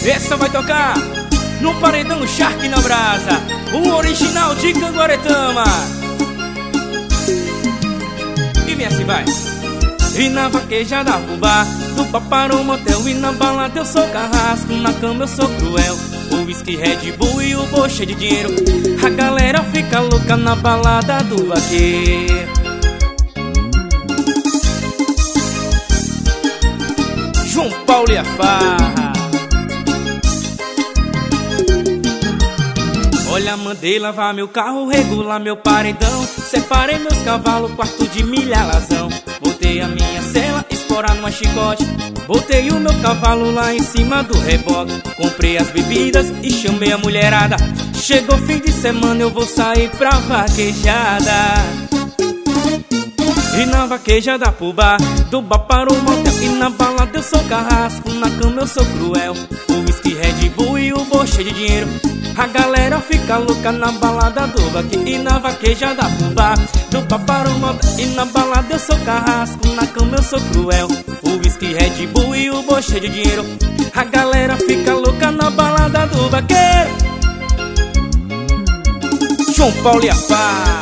Essa vai tocar no paredão Shark na brasa, o original de Canguaretama. E vem assim vai. E na vaqueja da Rubá, do bar ou motel, e na balada eu sou carrasco, na cama eu sou cruel. O whisky, Red Bull e o bolso cheio de dinheiro, a galera fica louca na balada do vaqueiro. João Paulo e a farra. Olha, mandei lavar meu carro, regular meu paredão, separei meus cavalos, quarto de milha lazão. Botei a minha cela, esporar numa chicote, botei o meu cavalo lá em cima do reboque. Comprei as bebidas e chamei a mulherada, chegou fim de semana eu vou sair pra vaquejada. E na vaquejada pro bar, do bar para o motel, e na balada eu sou carrasco, na cama eu sou cruel. O whisky, Red Bull e o bolso cheio de dinheiro, a galera fica louca na balada do vaqueiro. E na vaquejada pro bar, do bar para o motel, e na balada eu sou carrasco, na cama eu sou cruel. O whisky, Red Bull e o bolso cheio de dinheiro, a galera fica louca na balada do vaqueiro. João Paulo e a farra.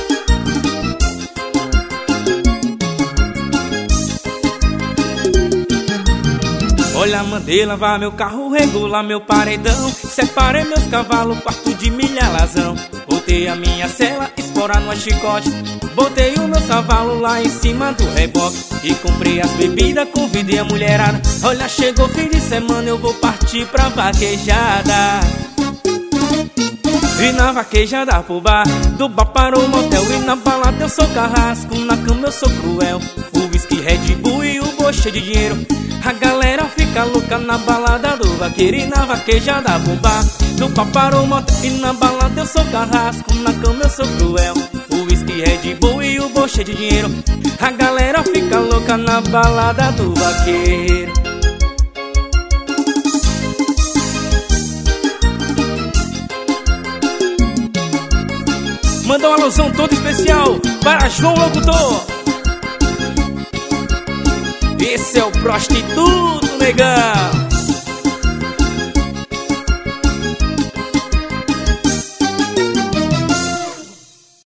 Olha, mandei lavar meu carro, regular meu paredão, separei meus cavalos, quarto de milha lazão. Botei a minha cela, esporar numa chicote, botei o meu cavalo lá em cima do reboque. E comprei as bebidas, convidei a mulherada, olha, chegou fim de semana eu vou partir pra vaquejada. E na vaquejada pro bar, do bar para o motel, e na balada eu sou carrasco, na cama eu sou cruel. O whisky, Red Bull e o bolso cheio de dinheiro, a galera fica louca na balada do vaqueiro. E na vaquejada pro bar, do bar para o motel, e na balada eu sou carrasco, na cama eu sou cruel. O whisky, Red Bull e o bolso cheio de dinheiro, a galera fica louca na balada do vaqueiro. Manda uma alusão toda especial para João Locutor. Esse é o prostituto, negão.